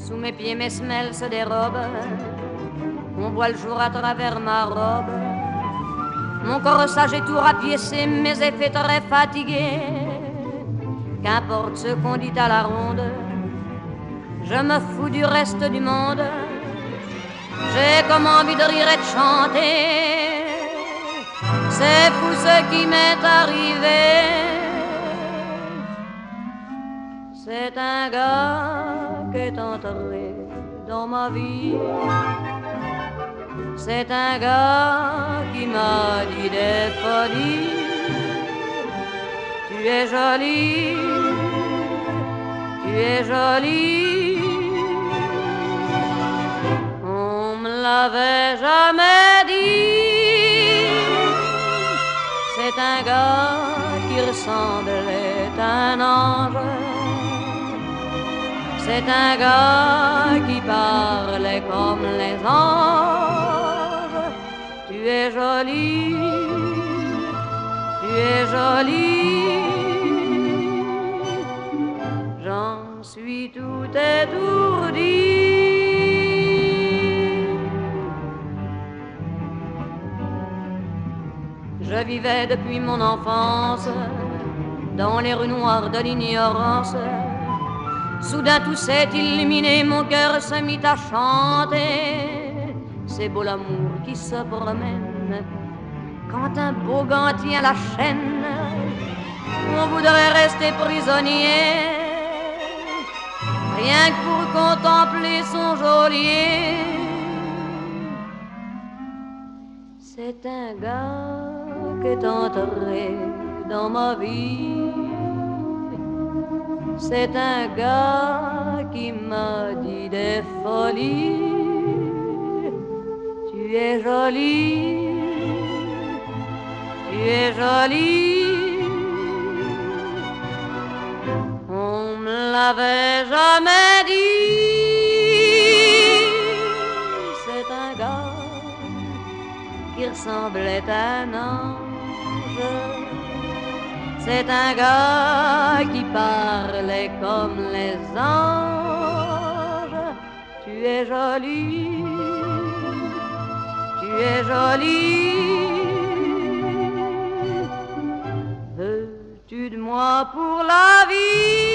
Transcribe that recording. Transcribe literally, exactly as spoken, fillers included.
Sous mes pieds mes semelles se dérobent, on voit le jour à travers ma robe. Mon corsage est tout rapiécé, mes effets très fatigués. Qu'importe ce qu'on dit à la ronde, je me fous du reste du monde. J'ai comme envie de rire et de chanter. C'est fou ce qui m'est arrivé. C'est un gars qui est entré dans ma vie. C'est un gars qui m'a dit des folies. Tu es jolie, tu es jolie. On me l'avait jamais dit. C'est un gars qui ressemblait à un ange. C'est un gars qui parlait comme les anges. Tu es jolie, tu es jolie. J'en suis tout étourdi. Je vivais depuis mon enfance dans les rues noires de l'ignorance. Soudain tout s'est illuminé, mon cœur se mit à chanter. C'est beau l'amour qui se promène quand un beau gant tient la chaîne. On voudrait rester prisonnier, rien que pour contempler son geôlier. C'est un gars qui est entré dans ma vie. C'est un gars qui m'a dit des folies. Tu es jolie, tu es jolie. On me l'avait jamais dit. C'est un gars qui ressemblait à un ange. C'est un gars qui parlait comme les anges. Tu es jolie, tu es jolie. Veux-tu de moi pour la vie?